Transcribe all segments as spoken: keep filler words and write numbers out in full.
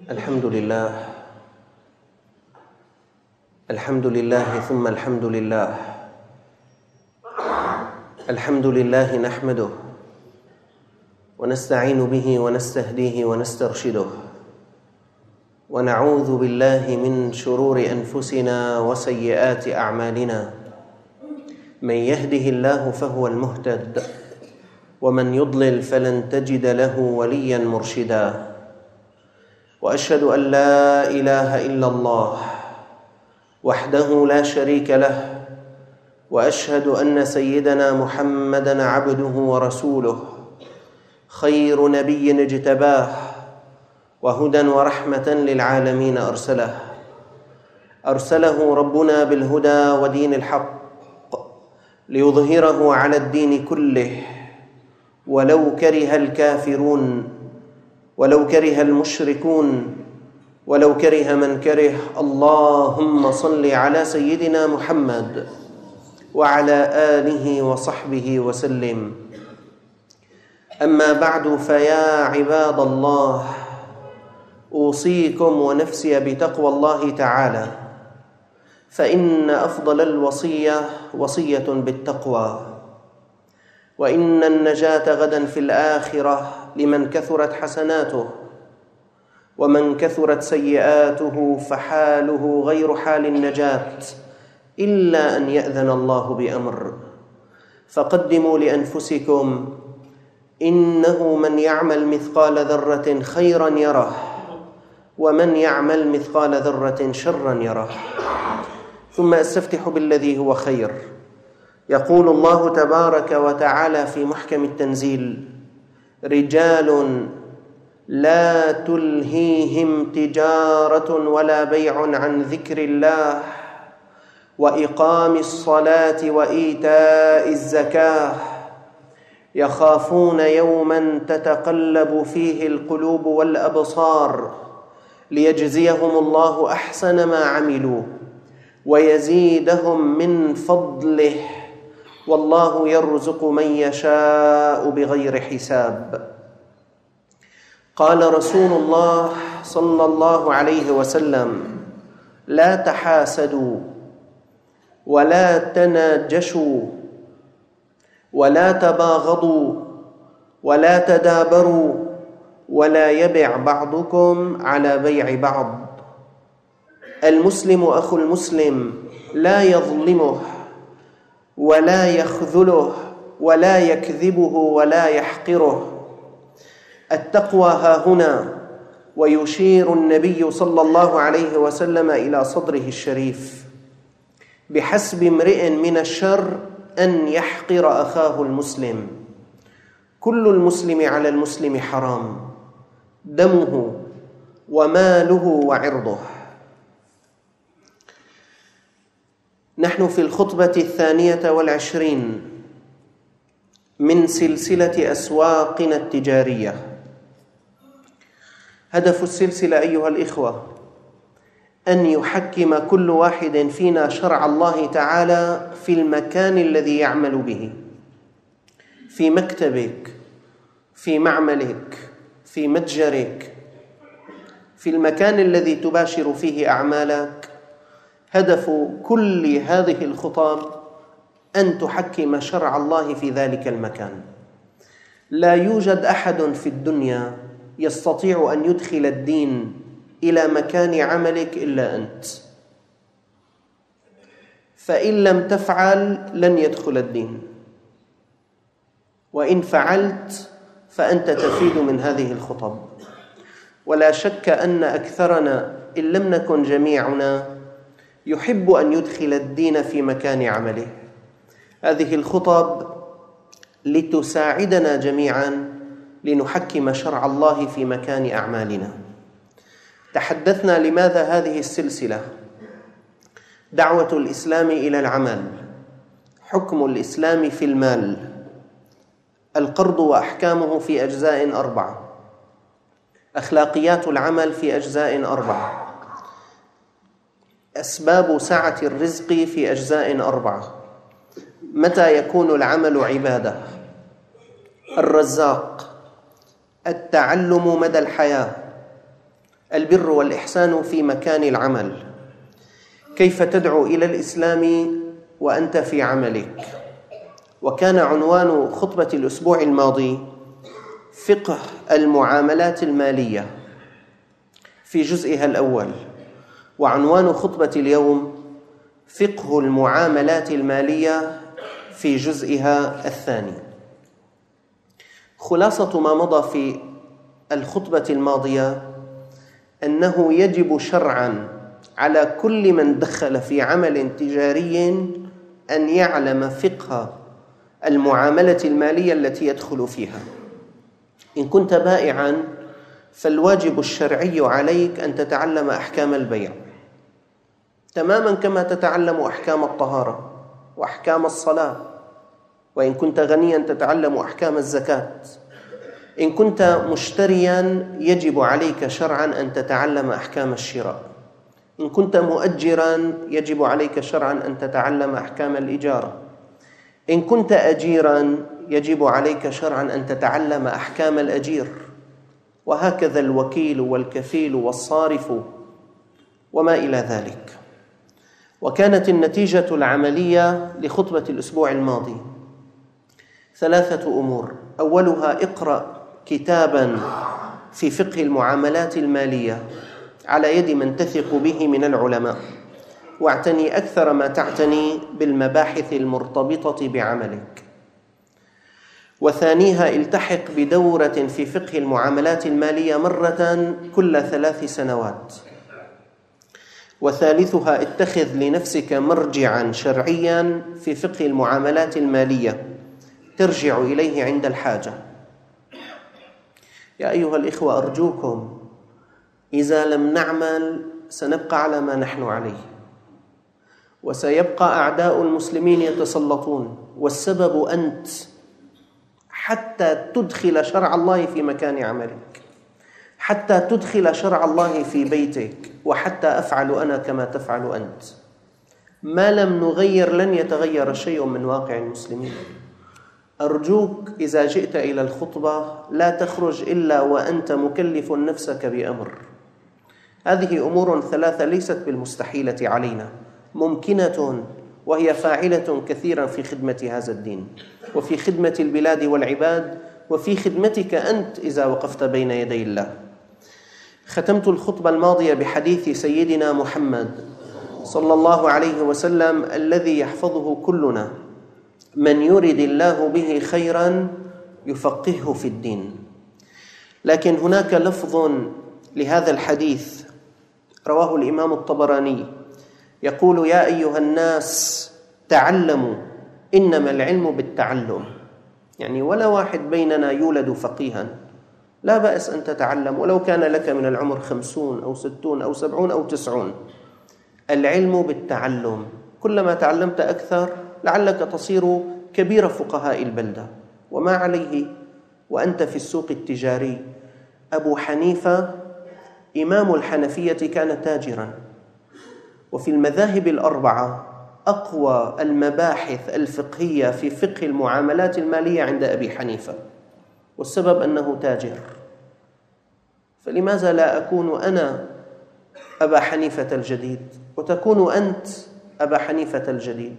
الحمد لله الحمد لله ثم الحمد لله الحمد لله نحمده ونستعين به ونستهديه ونسترشده ونعوذ بالله من شرور أنفسنا وسيئات أعمالنا من يهده الله فهو المهتد ومن يضلل فلن تجد له وليا مرشدا وأشهد أن لا إله إلا الله وحده لا شريك له وأشهد أن سيدنا محمدًا عبده ورسوله خير نبي اجتباه وهدى ورحمة للعالمين أرسله أرسله ربنا بالهدى ودين الحق ليظهره على الدين كله ولو كره الكافرون ولو كره المشركون ولو كره من كره. اللهم صل على سيدنا محمد وعلى آله وصحبه وسلم. أما بعد، فيا عباد الله، أوصيكم ونفسي بتقوى الله تعالى، فإن أفضل الوصية وصية بالتقوى، وإن النجاة غدا في الآخرة لمن كثرت حسناته، ومن كثرت سيئاته فحاله غير حال النجاة إلا أن يأذن الله بأمر. فقدموا لأنفسكم، إنه من يعمل مثقال ذرة خيرا يره، ومن يعمل مثقال ذرة شرا يره. ثم أستفتح بالذي هو خير. يقول الله تبارك وتعالى في محكم التنزيل: رجال لا تلهيهم تجارة ولا بيع عن ذكر الله وإقام الصلاة وإيتاء الزكاة يخافون يوما تتقلب فيه القلوب والأبصار ليجزيهم الله أحسن ما عملوا ويزيدهم من فضله والله يرزق من يشاء بغير حساب. قال رسول الله صلى الله عليه وسلم: لا تحاسدوا ولا تناجشوا ولا تباغضوا ولا تدابروا ولا يبع بعضكم على بيع بعض. المسلم أخو المسلم لا يظلمه ولا يخذله ولا يكذبه ولا يحقره. التقوى ها هنا. ويشير النبي صلى الله عليه وسلم إلى صدره الشريف: بحسب امرئ من الشر أن يحقر أخاه المسلم. كل المسلم على المسلم حرام، دمه وماله وعرضه. نحن في الخطبة الثانية والعشرين من سلسلة أسواقنا التجارية. هدف السلسلة أيها الإخوة أن يحكم كل واحد فينا شرع الله تعالى في المكان الذي يعمل به، في مكتبك، في معملك، في متجرك، في المكان الذي تباشر فيه أعمالك. هدف كل هذه الخطاب أن تحكم شرع الله في ذلك المكان. لا يوجد أحد في الدنيا يستطيع أن يدخل الدين إلى مكان عملك إلا أنت، فإن لم تفعل لن يدخل الدين، وإن فعلت فأنت تفيد من هذه الخطب. ولا شك أن أكثرنا إن لم نكن جميعنا يحب أن يدخل الدين في مكان عمله. هذه الخطب لتساعدنا جميعا لنحكم شرع الله في مكان أعمالنا. تحدثنا لماذا هذه السلسلة؟ دعوة الإسلام إلى العمل، حكم الإسلام في المال، القرض وأحكامه في أجزاء أربعة، أخلاقيات العمل في أجزاء أربعة، أسباب سعة الرزق في أجزاء أربعة، متى يكون العمل عبادة، الرزاق، التعلم مدى الحياة، البر والإحسان في مكان العمل. كيف تدعو إلى الإسلام وأنت في عملك. وكان عنوان خطبة الأسبوع الماضي فقه المعاملات المالية في جزئها الأول، وعنوان خطبة اليوم فقه المعاملات المالية في جزئها الثاني. خلاصة ما مضى في الخطبة الماضية أنه يجب شرعاً على كل من دخل في عمل تجاري أن يعلم فقه المعاملة المالية التي يدخل فيها. إن كنت بائعاً فالواجب الشرعي عليك أن تتعلم أحكام البيع تماماً كما تتعلم أحكام الطهارة وأحكام الصلاة، وإن كنت غنياً تتعلم أحكام الزكاة. إن كنت مشترياً يجب عليك شرعاً أن تتعلم أحكام الشراء. إن كنت مؤجراً يجب عليك شرعاً أن تتعلم أحكام الإجارة. إن كنت أجيراً يجب عليك شرعاً أن تتعلم أحكام الأجير، وهكذا الوكيل والكفيل والصارف وما إلى ذلك. وكانت النتيجة العملية لخطبة الأسبوع الماضي ثلاثة أمور. أولها: اقرأ كتاباً في فقه المعاملات المالية على يد من تثق به من العلماء، واعتني أكثر ما تعتني بالمباحث المرتبطة بعملك. وثانيها: التحق بدورة في فقه المعاملات المالية مرة كل ثلاث سنوات. وثالثها: اتخذ لنفسك مرجعاً شرعياً في فقه المعاملات المالية ترجع إليه عند الحاجة. يا أيها الإخوة، أرجوكم إذا لم نعمل سنبقى على ما نحن عليه، وسيبقى أعداء المسلمين يتسلطون، والسبب أنت، حتى تدخل شرع الله في مكان عملك، حتى تدخل شرع الله في بيتك، وحتى أفعل أنا كما تفعل أنت. ما لم نغير لن يتغير شيء من واقع المسلمين. أرجوك إذا جئت إلى الخطبة لا تخرج إلا وأنت مكلف نفسك بأمر. هذه أمور ثلاثة ليست بالمستحيلة علينا، ممكنة، وهي فاعلة كثيرا في خدمة هذا الدين وفي خدمة البلاد والعباد وفي خدمتك أنت إذا وقفت بين يدي الله. ختمت الخطبة الماضية بحديث سيدنا محمد صلى الله عليه وسلم الذي يحفظه كلنا: من يرد الله به خيرا يفقهه في الدين. لكن هناك لفظ لهذا الحديث رواه الإمام الطبراني يقول: يا أيها الناس تعلموا إنما العلم بالتعلم. يعني ولا واحد بيننا يولد فقيها، لا بأس أن تتعلم ولو كان لك من العمر خمسون أو ستون أو سبعون أو تسعون. العلم بالتعلم، كلما تعلمت أكثر لعلك تصير كبير فقهاء البلدة. وما عليه وأنت في السوق التجاري. أبو حنيفة إمام الحنفية كان تاجراً، وفي المذاهب الأربعة أقوى المباحث الفقهية في فقه المعاملات المالية عند أبي حنيفة، والسبب أنه تاجر. فلماذا لا أكون أنا أبا حنيفة الجديد وتكون أنت أبا حنيفة الجديد؟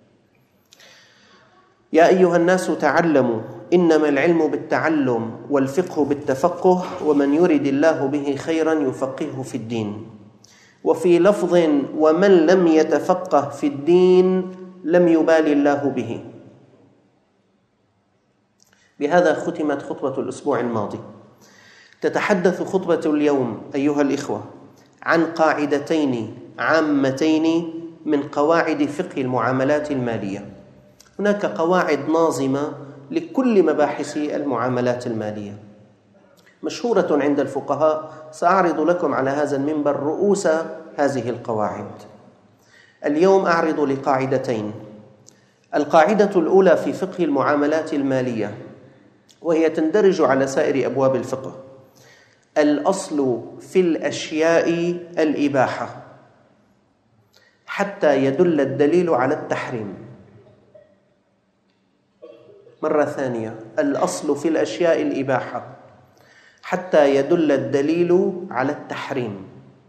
يا أيها الناس تعلموا إنما العلم بالتعلم والفقه بالتفقه، ومن يرد الله به خيرا يفقهه في الدين. وفي لفظ: ومن لم يتفقه في الدين لم يبال الله به. بهذا ختمت خطبة الأسبوع الماضي. تتحدث خطبة اليوم أيها الإخوة عن قاعدتين عامتين من قواعد فقه المعاملات المالية. هناك قواعد ناظمة لكل مباحث المعاملات المالية مشهورة عند الفقهاء، سأعرض لكم على هذا المنبر رؤوس هذه القواعد. اليوم أعرض لقاعدتين. القاعدة الأولى في فقه المعاملات المالية، وهي تندرج على سائر أبواب الفقه: الأصل في الأشياء الإباحة حتى يدل الدليل على التحريم. مرة ثانية: الأصل في الأشياء الإباحة حتى يدل الدليل على التحريم.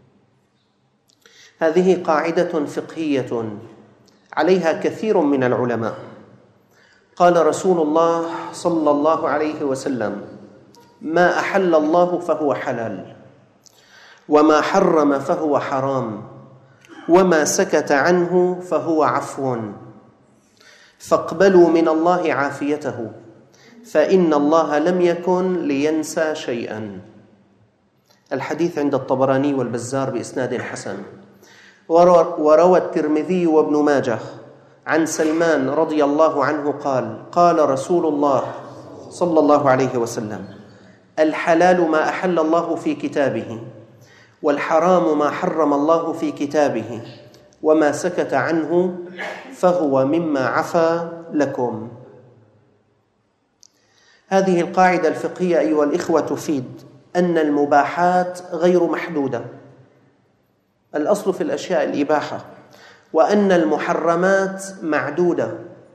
هذه قاعدة فقهية عليها كثير من العلماء. قال رسول الله صلى الله عليه وسلم: ما أحل الله فهو حلال، وما حرم فهو حرام، وما سكت عنه فهو عفو، فاقبلوا من الله عافيته، فإن الله لم يكن لينسى شيئا. الحديث عند الطبراني والبزار بإسناد حسن. وروى الترمذي وابن ماجه عن سلمان رضي الله عنه قال: قال رسول الله صلى الله عليه وسلم: الحلال ما أحل الله في كتابه، والحرام ما حرم الله في كتابه، وما سكت عنه فهو مما عفى لكم. هذه القاعدة الفقهية أيها الإخوة تفيد أن المباحات غير محدودة، الأصل في الأشياء الإباحة، وأن المحرمات معدودة،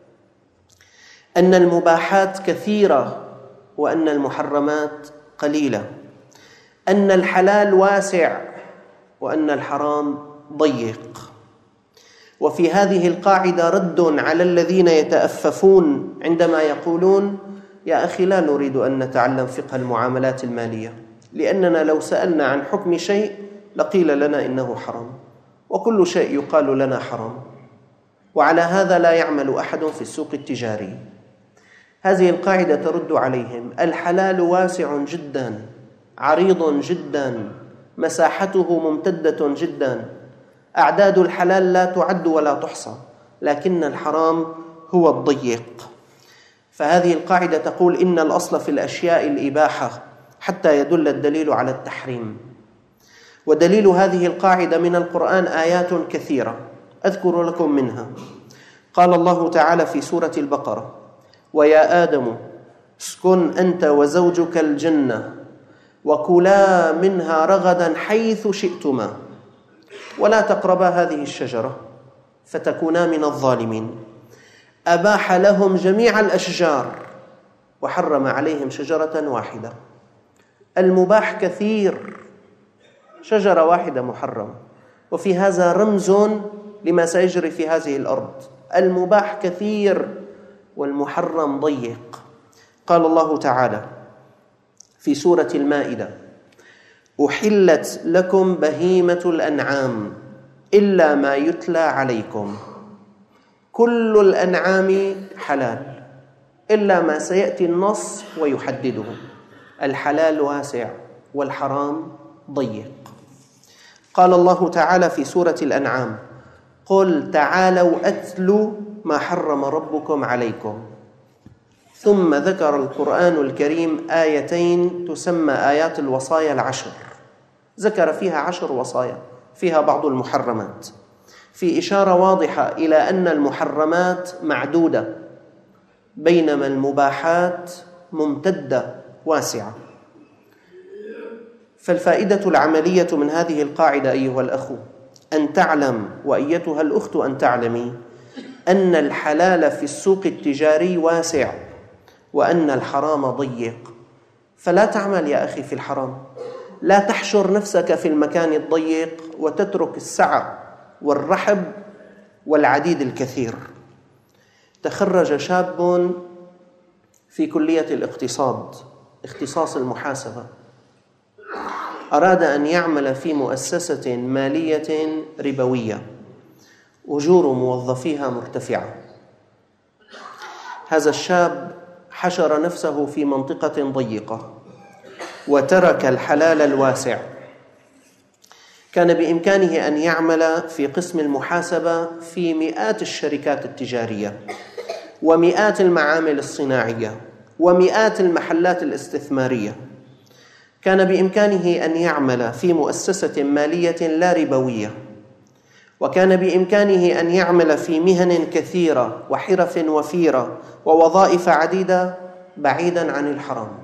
أن المباحات كثيرة وأن المحرمات قليلة، أن الحلال واسع وأن الحرام ضيق. وفي هذه القاعدة رد على الذين يتأففون عندما يقولون: يا أخي لا نريد أن نتعلم فقه المعاملات المالية، لأننا لو سألنا عن حكم شيء لقيل لنا إنه حرام، وكل شيء يقال لنا حرام، وعلى هذا لا يعمل أحد في السوق التجاري. هذه القاعدة ترد عليهم: الحلال واسع جدا، عريض جدا، مساحته ممتدة جدا، أعداد الحلال لا تعد ولا تحصى، لكن الحرام هو الضيق. فهذه القاعدة تقول إن الأصل في الأشياء الإباحة حتى يدل الدليل على التحريم. ودليل هذه القاعدة من القرآن آيات كثيرة، أذكر لكم منها. قال الله تعالى في سورة البقرة: ويا آدم اسكن أنت وزوجك الجنة وكلا منها رغدا حيث شئتما ولا تقربا هذه الشجرة فتكونا من الظالمين. أباح لهم جميع الأشجار وحرم عليهم شجرة واحدة. المباح كثير، شجرة واحدة محرمة، وفي هذا رمز لما سيجري في هذه الأرض. المباح كثير والمحرم ضيق. قال الله تعالى في سورة المائدة: أحلت لكم بهيمة الأنعام إلا ما يتلى عليكم. كل الأنعام حلال إلا ما سيأتي النص ويحدده. الحلال واسع والحرام ضيق. قال الله تعالى في سورة الأنعام: قل تعالوا أتلوا ما حرم ربكم عليكم. ثم ذكر القرآن الكريم آيتين تسمى آيات الوصايا العشر، ذكر فيها عشر وصايا فيها بعض المحرمات، في إشارة واضحة إلى أن المحرمات معدودة بينما المباحات ممتدة واسعة. فالفائدة العملية من هذه القاعدة أيها الأخ أن تعلم، وأيتها الأخت أن تعلمي، أن الحلال في السوق التجاري واسع وأن الحرام ضيق. فلا تعمل يا أخي في الحرام، لا تحشر نفسك في المكان الضيق وتترك السعة والرحب والعديد الكثير. تخرج شاب في كلية الاقتصاد اختصاص المحاسبة، أراد أن يعمل في مؤسسة مالية ربوية أجور موظفيها مرتفعة. هذا الشاب حشر نفسه في منطقة ضيقة وترك الحلال الواسع. كان بإمكانه أن يعمل في قسم المحاسبة في مئات الشركات التجارية ومئات المعامل الصناعية ومئات المحلات الاستثمارية. كان بإمكانه أن يعمل في مؤسسة مالية لا ربوية، وكان بإمكانه أن يعمل في مهن كثيرة وحرف وفيرة ووظائف عديدة بعيداً عن الحرام،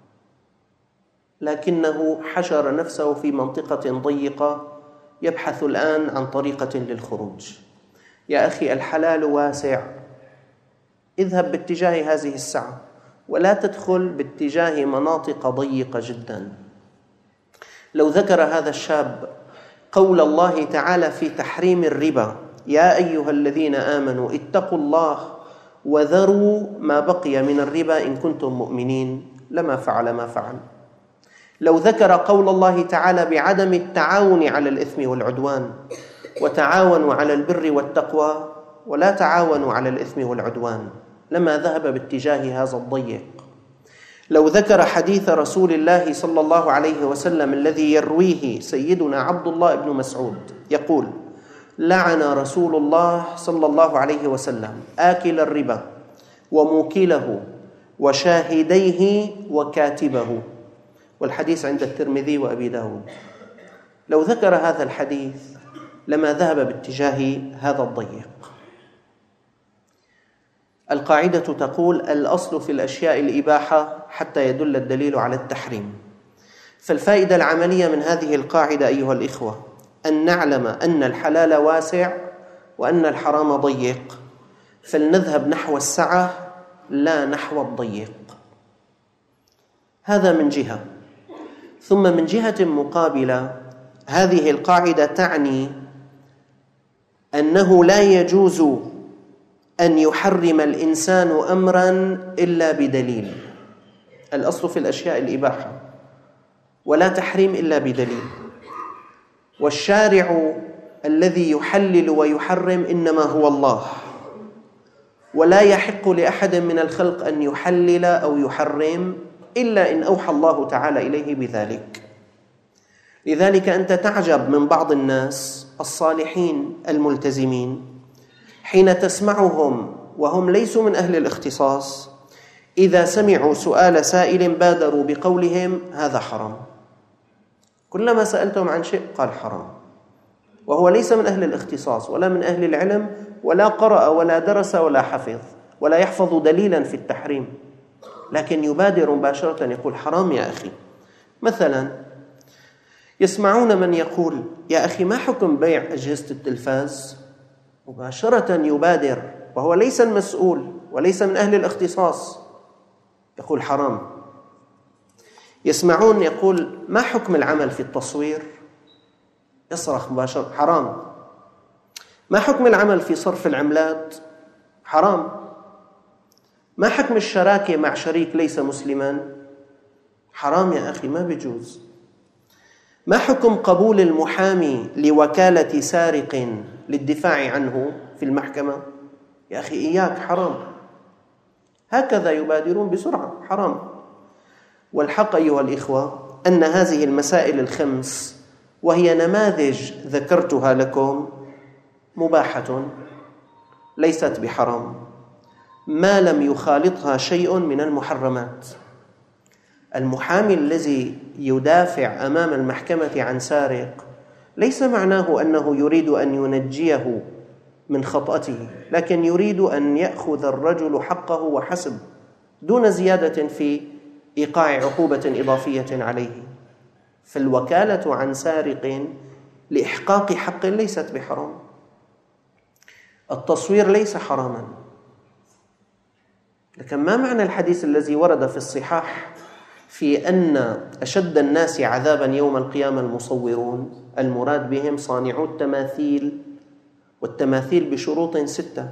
لكنه حشر نفسه في منطقة ضيقة يبحث الآن عن طريقة للخروج. يا أخي الحلال واسع، اذهب باتجاه هذه السعة، ولا تدخل باتجاه مناطق ضيقة جدا. لو ذكر هذا الشاب قول الله تعالى في تحريم الربا: يا أيها الذين آمنوا اتقوا الله وذروا ما بقي من الربا إن كنتم مؤمنين، لما فعل ما فعل. لو ذكر قول الله تعالى بعدم التعاون على الإثم والعدوان: وتعاونوا على البر والتقوى ولا تعاونوا على الإثم والعدوان، لما ذهب باتجاه هذا الضيق. لو ذكر حديث رسول الله صلى الله عليه وسلم الذي يرويه سيدنا عبد الله بن مسعود يقول: لعن رسول الله صلى الله عليه وسلم آكل الربا وموكله وشاهديه وكاتبه، والحديث عند الترمذي وأبي داود. لو ذكر هذا الحديث لما ذهب باتجاه هذا الضيق. القاعدة تقول: الأصل في الأشياء الإباحة حتى يدل الدليل على التحريم. فالفائدة العملية من هذه القاعدة أيها الإخوة أن نعلم أن الحلال واسع وأن الحرام ضيق، فلنذهب نحو السعة لا نحو الضيق. هذا من جهة. ثم من جهة مقابلة، هذه القاعدة تعني أنه لا يجوز أن يحرم الإنسان أمرا إلا بدليل. الأصل في الأشياء الإباحة ولا تحريم إلا بدليل، والشارع الذي يحلل ويحرم إنما هو الله، ولا يحق لأحد من الخلق أن يحلل أو يحرم إلا إن أوحى الله تعالى إليه بذلك. لذلك أنت تعجب من بعض الناس الصالحين الملتزمين حين تسمعهم وهم ليسوا من أهل الاختصاص، إذا سمعوا سؤال سائل بادروا بقولهم: هذا حرام. كلما سألتهم عن شيء قال حرام، وهو ليس من أهل الاختصاص ولا من أهل العلم ولا قرأ ولا درس ولا حفظ ولا يحفظ دليلا في التحريم، لكن يبادر مباشرة يقول حرام يا أخي. مثلا يسمعون من يقول: يا أخي ما حكم بيع أجهزة التلفاز؟ مباشرة يبادر وهو ليس المسؤول وليس من أهل الاختصاص يقول حرام. يسمعون يقول: ما حكم العمل في التصوير؟ يصرخ مباشرة: حرام. ما حكم العمل في صرف العملات؟ حرام. ما حكم الشراكة مع شريك ليس مسلما؟ حرام يا أخي، ما بيجوز. ما حكم قبول المحامي لوكالة سارق للدفاع عنه في المحكمة؟ يا أخي إياك، حرام. هكذا يبادرون بسرعة: حرام. والحق أيها الإخوة أن هذه المسائل الخمس، وهي نماذج ذكرتها لكم، مباحة ليست بحرام ما لم يخالطها شيء من المحرمات. المحامي الذي يدافع أمام المحكمة عن سارق ليس معناه أنه يريد أن ينجيه من خطأته، لكن يريد أن يأخذ الرجل حقه وحسب، دون زيادة في إيقاع عقوبة إضافية عليه. فالوكالة عن سارق لإحقاق حق ليست بحرام. التصوير ليس حراما، لكن ما معنى الحديث الذي ورد في الصحاح في أن أشد الناس عذابا يوم القيامة المصورون؟ المراد بهم صانعو التماثيل، والتماثيل بشروط ستة.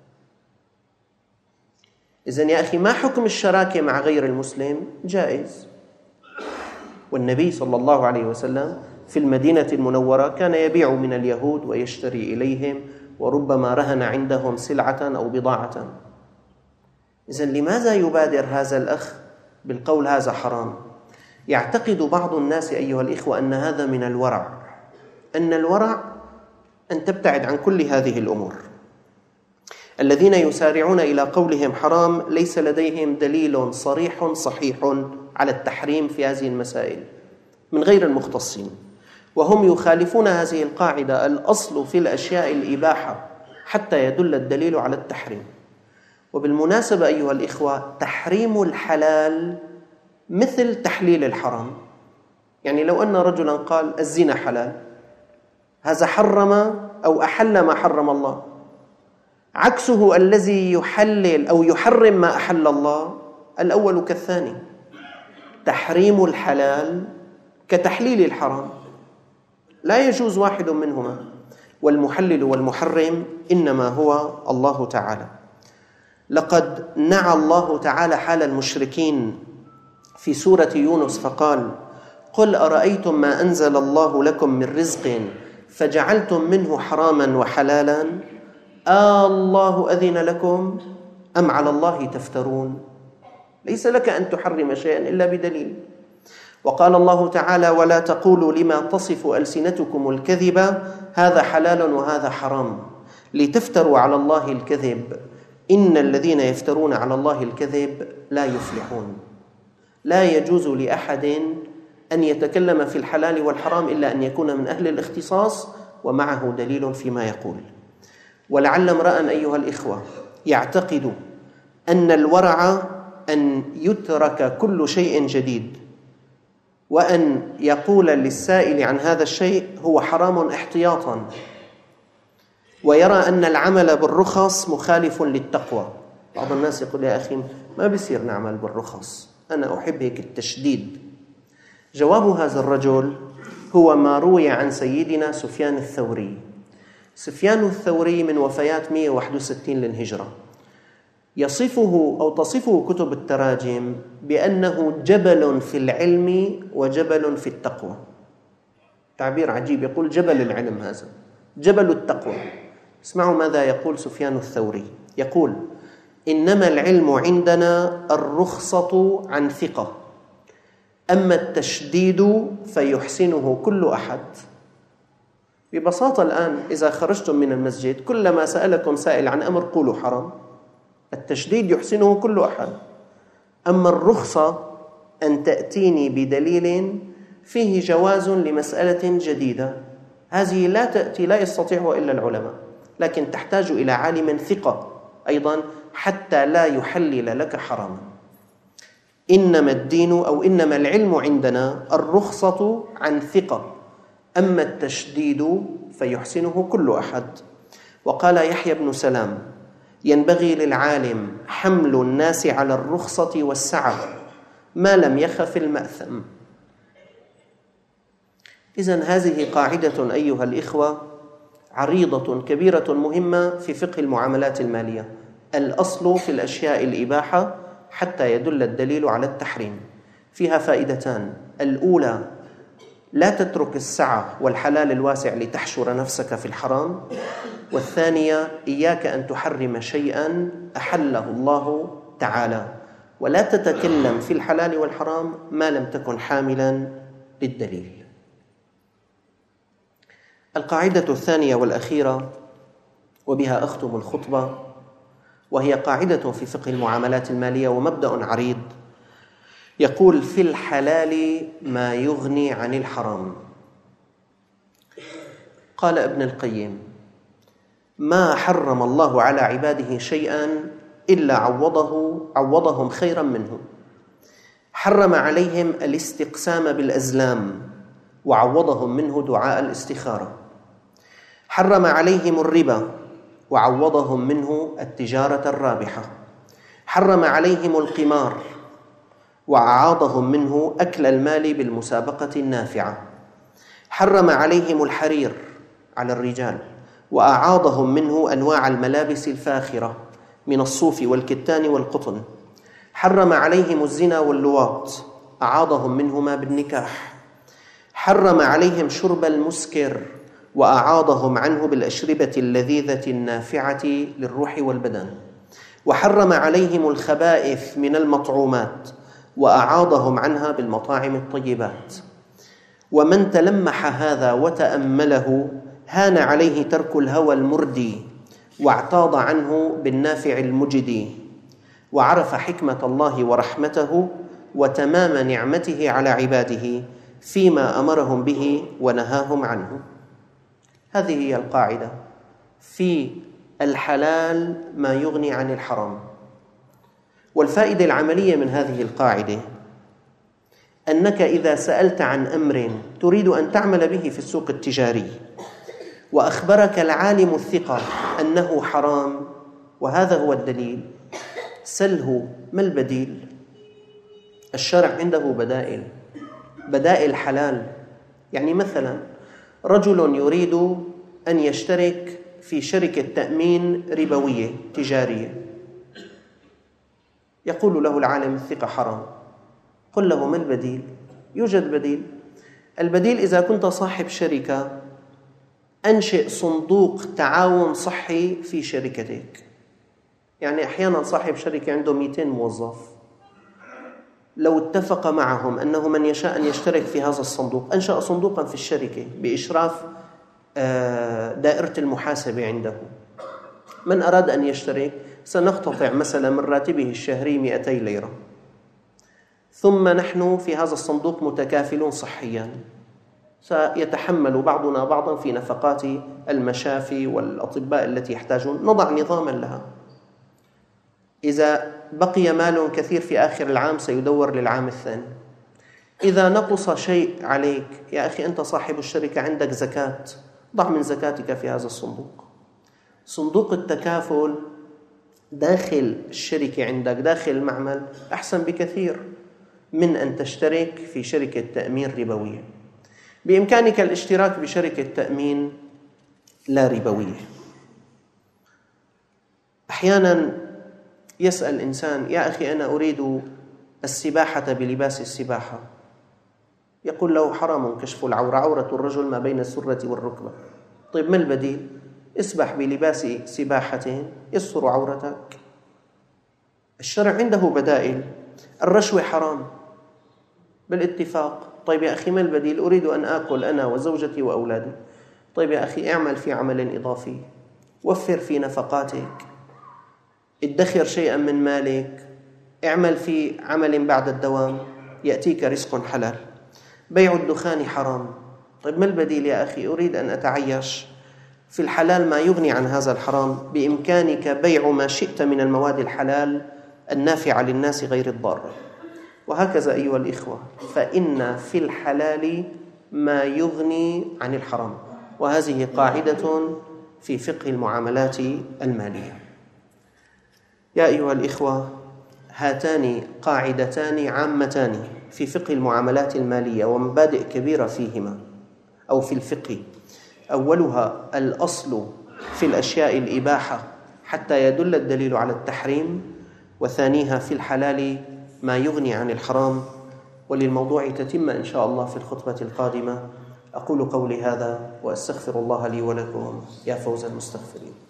إذن يا أخي ما حكم الشراكة مع غير المسلم؟ جائز. والنبي صلى الله عليه وسلم في المدينة المنورة كان يبيع من اليهود ويشتري إليهم، وربما رهن عندهم سلعة أو بضاعة. إذن لماذا يبادر هذا الأخ بالقول هذا حرام؟ يعتقد بعض الناس أيها الإخوة أن هذا من الورع، أن الورع أن تبتعد عن كل هذه الأمور. الذين يسارعون إلى قولهم حرام ليس لديهم دليل صريح صحيح على التحريم في هذه المسائل من غير المختصين، وهم يخالفون هذه القاعدة: الأصل في الأشياء الإباحة حتى يدل الدليل على التحريم. وبالمناسبة أيها الإخوة، تحريم الحلال مثل تحليل الحرام. يعني لو أن رجلا قال الزنا حلال، هذا حرم أو أحل ما حرم الله. عكسه الذي يحلل أو يحرم ما أحل الله، الأول كالثاني، تحريم الحلال كتحليل الحرام، لا يجوز واحد منهما، والمحلل والمحرم إنما هو الله تعالى. لقد نعى الله تعالى حال المشركين في سورة يونس فقال: قل أرأيتم ما أنزل الله لكم من رزق فجعلتم منه حراما وحلالا آه الله أذن لكم أم على الله تفترون. ليس لك أن تحرم شيئا إلا بدليل. وقال الله تعالى: ولا تقولوا لما تصف ألسنتكم الكذب هذا حلال وهذا حرام لتفتروا على الله الكذب إن الذين يفترون على الله الكذب لا يفلحون. لا يجوز لأحد أن يتكلم في الحلال والحرام إلا أن يكون من أهل الاختصاص ومعه دليل فيما يقول. ولعل امرأ أيها الإخوة يعتقد أن الورع أن يترك كل شيء جديد، وأن يقول للسائل عن هذا الشيء هو حرام احتياطا، ويرى أن العمل بالرخص مخالف للتقوى. بعض الناس يقول: يا أخي ما بيصير نعمل بالرخص، أنا أحب هيك التشديد. جواب هذا الرجل هو ما روي عن سيدنا سفيان الثوري. سفيان الثوري من وفيات مئة وواحد وستين للهجرة، يصفه أو تصفه كتب التراجم بأنه جبل في العلم وجبل في التقوى. تعبير عجيب، يقول جبل العلم هذا، جبل التقوى. اسمعوا ماذا يقول سفيان الثوري، يقول: إنما العلم عندنا الرخصة عن ثقة، أما التشديد فيحسنه كل أحد. ببساطة الآن إذا خرجتم من المسجد كلما سألكم سائل عن أمر قولوا حرام. التشديد يحسنه كل أحد، أما الرخصة أن تأتيني بدليل فيه جواز لمسألة جديدة، هذه لا تأتي لا يستطيعها إلا العلماء، لكن تحتاج إلى عالم ثقة أيضا حتى لا يحلل لك حراما. إنما الدين أو إنما العلم عندنا الرخصة عن ثقة، أما التشديد فيحسنه كل أحد. وقال يحيى بن سلام: ينبغي للعالم حمل الناس على الرخصة والسعة ما لم يخف المأثم. إذن هذه قاعدة أيها الإخوة عريضة كبيرة مهمة في فقه المعاملات المالية. الأصل في الأشياء الإباحة حتى يدل الدليل على التحريم. فيها فائدتان: الأولى لا تترك السعة والحلال الواسع لتحشر نفسك في الحرام، والثانية إياك أن تحرم شيئا أحله الله تعالى، ولا تتكلم في الحلال والحرام ما لم تكن حاملا للدليل. القاعدة الثانية والأخيرة وبها أختم الخطبة، وهي قاعدة في فقه المعاملات المالية ومبدأ عريض، يقول: في الحلال ما يغني عن الحرام. قال ابن القيم: ما حرم الله على عباده شيئا إلا عوضه عوضهم خيرا منه. حرم عليهم الاستقسام بالأزلام وعوضهم منه دعاء الاستخارة. حرم عليهم الربا وعوضهم منه التجارة الرابحة. حرم عليهم القمار وأعاضهم منه أكل المال بالمسابقة النافعة. حرم عليهم الحرير على الرجال وأعاضهم منه أنواع الملابس الفاخرة من الصوف والكتان والقطن. حرم عليهم الزنا واللواط، أعاضهم منهما بالنكاح. حرم عليهم شرب المسكر وأعاضهم عنه بالأشربة اللذيذة النافعة للروح والبدن. وحرم عليهم الخبائث من المطعومات وأعاضهم عنها بالمطاعم الطيبات. ومن تلمح هذا وتأمله هان عليه ترك الهوى المردي واعتاض عنه بالنافع المجدي، وعرف حكمة الله ورحمته وتمام نعمته على عباده فيما أمرهم به ونهاهم عنه. هذه هي القاعدة: في الحلال ما يغني عن الحرام. والفائدة العملية من هذه القاعدة أنك إذا سألت عن أمر تريد أن تعمل به في السوق التجاري وأخبرك العالم الثقة أنه حرام وهذا هو الدليل، سله ما البديل؟ الشرع عنده بدائل، بدائل حلال. يعني مثلا رجل يريد أن يشترك في شركة تأمين ربوية تجارية، يقول له العالم الثقة حرام. قل له ما البديل؟ يوجد بديل. البديل إذا كنت صاحب شركة أنشئ صندوق تعاون صحي في شركتك. يعني أحيانا صاحب شركة عنده مئتين موظف، لو اتفق معهم أنه من يشاء أن يشترك في هذا الصندوق، أنشأ صندوقا في الشركة بإشراف دائرة المحاسبة عنده. من أراد أن يشترك سنقتطع مثلا من راتبه الشهري مئتي ليرة، ثم نحن في هذا الصندوق متكافلون صحيا، سيتحمل بعضنا بعضا في نفقات المشافي والأطباء التي يحتاجون، نضع نظاما لها. إذا بقي مال كثير في آخر العام سيدور للعام الثاني. إذا نقص شيء عليك يا أخي أنت صاحب الشركة عندك زكاة، ضع من زكاتك في هذا الصندوق. صندوق التكافل داخل الشركة عندك داخل المعمل أحسن بكثير من أن تشترك في شركة تأمين ربوية. بإمكانك الاشتراك بشركة تأمين لا ربوية. أحيانا يسأل إنسان يا أخي أنا أريد السباحة بلباس السباحة، يقول له حرام كشف العورة، عورة الرجل ما بين السرة والركبة. طيب ما البديل؟ اسبح بلباس سباحة يستر عورتك. الشرع عنده بدائل. الرشوة حرام بالاتفاق. طيب يا أخي ما البديل؟ أريد أن آكل أنا وزوجتي وأولادي. طيب يا أخي اعمل في عمل إضافي، وفر في نفقاتك، ادخر شيئا من مالك، اعمل في عمل بعد الدوام يأتيك رزق حلال. بيع الدخان حرام. طيب ما البديل يا أخي؟ أريد أن أتعيش في الحلال ما يغني عن هذا الحرام. بإمكانك بيع ما شئت من المواد الحلال النافعة للناس غير الضارة. وهكذا أيها الإخوة، فإن في الحلال ما يغني عن الحرام، وهذه قاعدة في فقه المعاملات المالية. يا أيها الإخوة، هاتان قاعدتان عامتان في فقه المعاملات المالية ومبادئ كبيرة فيهما أو في الفقه. أولها الأصل في الأشياء الإباحة حتى يدل الدليل على التحريم، وثانيها في الحلال ما يغني عن الحرام. وللموضوع تتم إن شاء الله في الخطبة القادمة. أقول قولي هذا وأستغفر الله لي ولكم. يا فوز المستغفرين.